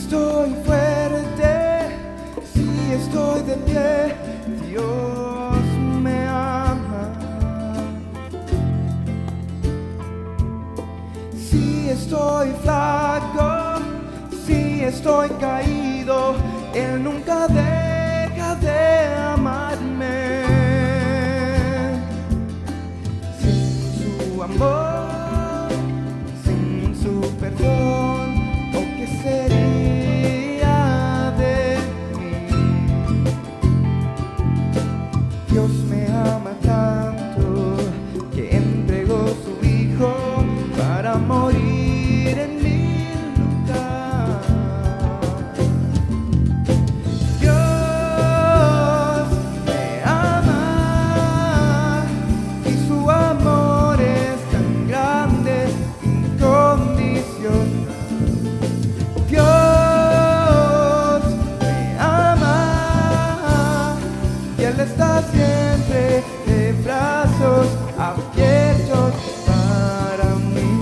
estoy fuerte, si estoy de pie, Dios me ama. Si estoy flaco, si estoy caído, Él nunca deja de amarme. Sin su amor, sin su perdón, ¿o qué sería de mí? Dios me ama tanto que entregó su Hijo para morir en mi lugar. Dios me ama y su amor es tan grande, incondicional. Dios me ama y Él está siempre de brazos abiertos para mí.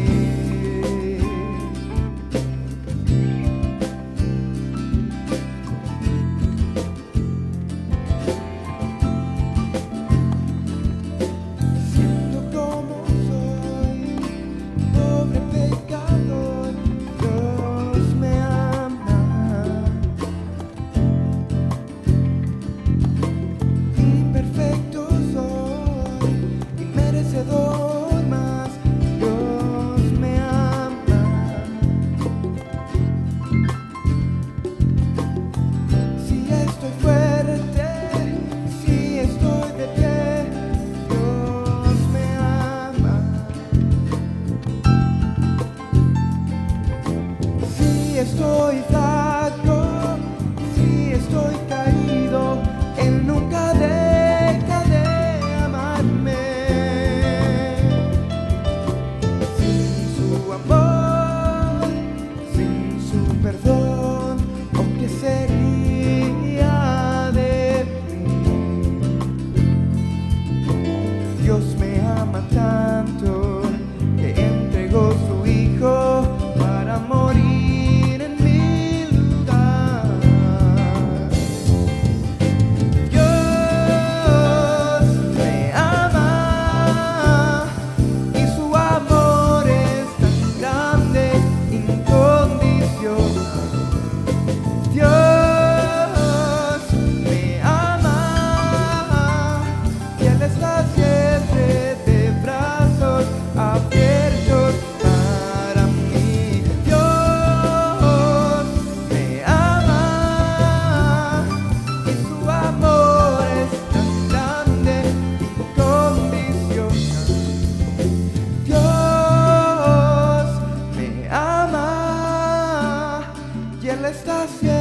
Siendo como soy, pobre pecador, Dios me ama. Imperfecto soy y merecedor más, Dios me ama. Si estoy fuerte, si estoy de pie, Dios me ama. Si estoy flaco, si estoy caído, Él nunca deja de amarme. Sin su amor, sin su perdón, ¿o qué sería de mí? Dios me ama tanto que entregó su Hijo para morir en mi lugar. Dios me ama y su amor es tan grande, incondicional. Dios me ama y Él está siempre de brazos abiertos para mí. Dios me ama y su amor es tan grande, incondicional. Dios me ama y Él está siempre